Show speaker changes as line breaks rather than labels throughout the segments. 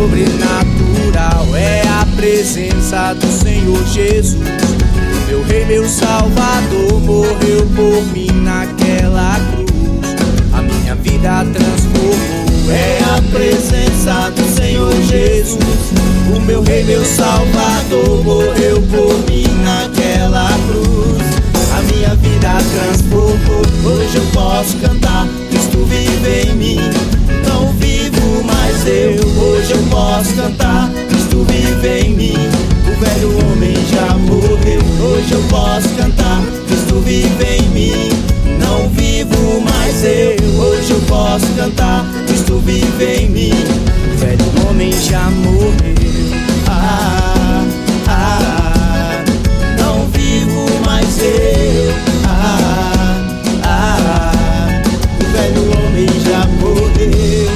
sobrenatural é a presença do Senhor Jesus. Meu Rei, meu Salvador, morreu por mim naquela cruz. A minha vida transformou. É a presença do Senhor Jesus. O meu Rei, meu Salvador, morreu por mim naquela cruz. A minha vida transformou. Hoje eu posso cantar, Cristo vive em mim. Não vivo mais eu. Hoje eu posso cantar, Cristo vive em mim. O velho homem já morreu. Hoje eu posso cantar, Cristo vive em mim. Não vivo mais eu. Hoje eu posso cantar, Cristo vive em mim. O velho homem já morreu. Não vivo mais eu. O velho homem já morreu.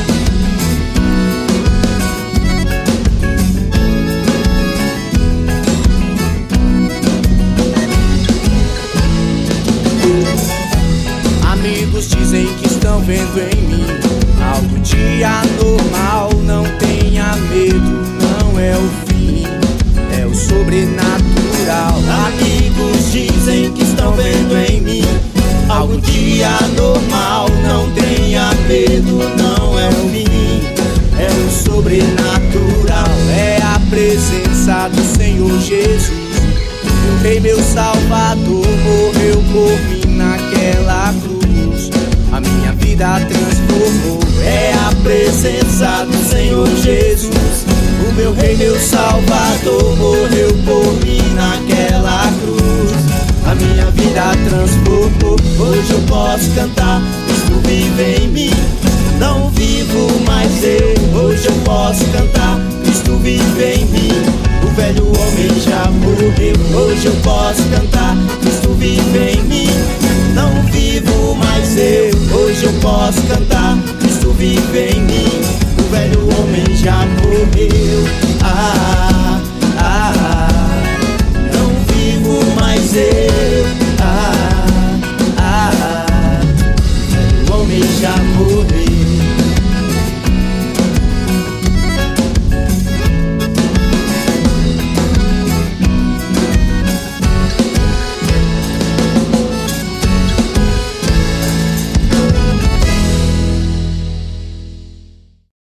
Amigos dizem que estão vendo em mim algo de anormal. Não tenha medo, não é o fim, é o sobrenatural. Amigos dizem que estão vendo em mim algo de anormal. Não tenha medo, não é o fim, é o sobrenatural. É a presença do Senhor Jesus. Meu Rei, meu Salvador, morreu por mim naquela cruz. A minha vida transformou. É a presença do Senhor Jesus. O meu Rei, meu Salvador, morreu por mim naquela cruz. A minha vida transformou. Hoje eu posso cantar, Cristo vive em mim. Não vivo mais eu. Hoje eu posso cantar, Cristo vive em mim. O velho homem já morreu. Hoje eu posso cantar, Cristo vive em mim. Não vivo mais eu. Hoje eu posso cantar, Cristo vive em mim. O velho homem já morreu.